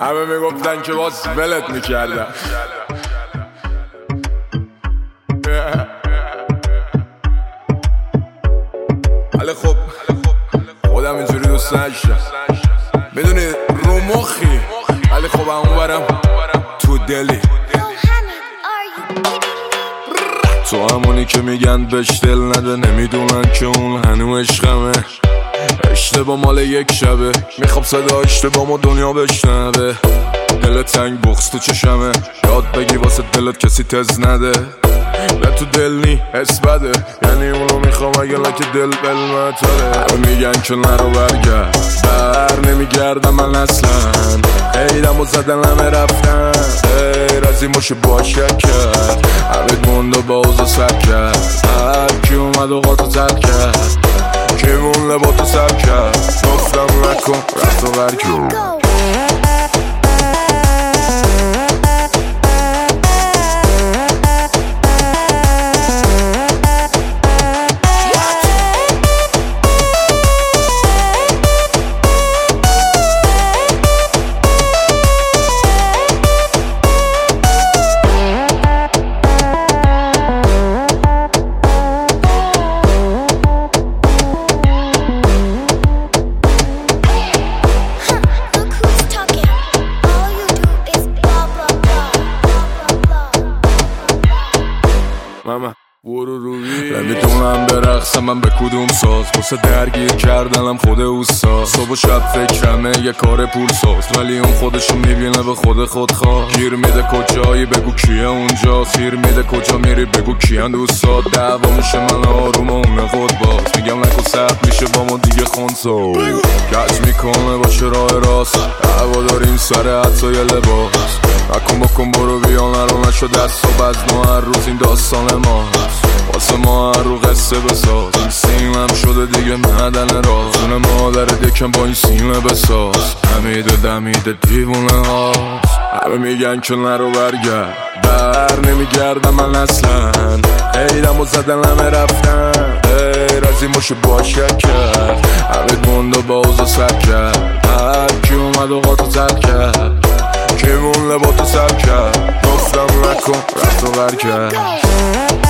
همه میگفتن که باز ولت میکردم. ولی خب خودم اینجوری دوست نداشتم، میدونی رو مخی، ولی خب همون برم تو دلی. تو همونی که میگن بهش دل نده، نمیدونن که اون هنو عشقمه. اشتباه مال یک شبه، میخوام صدا اشتباه دنیا بشنوه. دل تنگ بغض تو چشمه، یاد بگی واسه دلت کسی تز نده. نه تو دل نی حس بده، یعنی اونو میخوام اگه لکه دل بلمتره. همه میگن که نرو برگرد، بر نمیگردم من اصلا. خیرم و زدن همه رفتن، خیر از این باشه باشک کرد. همه موند و باز سر کرد، هر کی اومد و قاطو تر کرد. کی مون لباتو سر کرد، گفتم نکن رفت و برکن. ماما برو روی نمیدونم برقصم من به کدوم ساز، واسه درگیر کردنم خود اوستا. صبح و شب فکرمه یه کار پول ساز، ولی اون خودشو میبینه به خود خواه. گیر میده کجایی بگو کیه اونجا، سیر میده کجا میری بگو کیان دوستات. دعوا میشه من آروم و اون خود باز، میگم نکن سخت میشه با ما دیگه خونسا. کج میکنه باشه راه راست، دعوا داریم سر حتی یه لباس. نکن بکن برو بیا نرو نشو دست و بزن هر روز این داستان ماست. واسه ما هر رو قصه بساز، این سیمم شده دیگه معدن راز. خونه مادر دکم با این سیمه بساز، همیده دمیده دیوونه هاست. همه میگن که نرو برگرد، بر نمیگردم من اصلا. خیرم و زدن همه رفتن، خیر از این باشه باشک کرد. همه موند و باز سر کرد، هر کی اومد و قاطو تر کرد. کی مون لباتو سر کرد، گفتم نکن رفت و برکرد.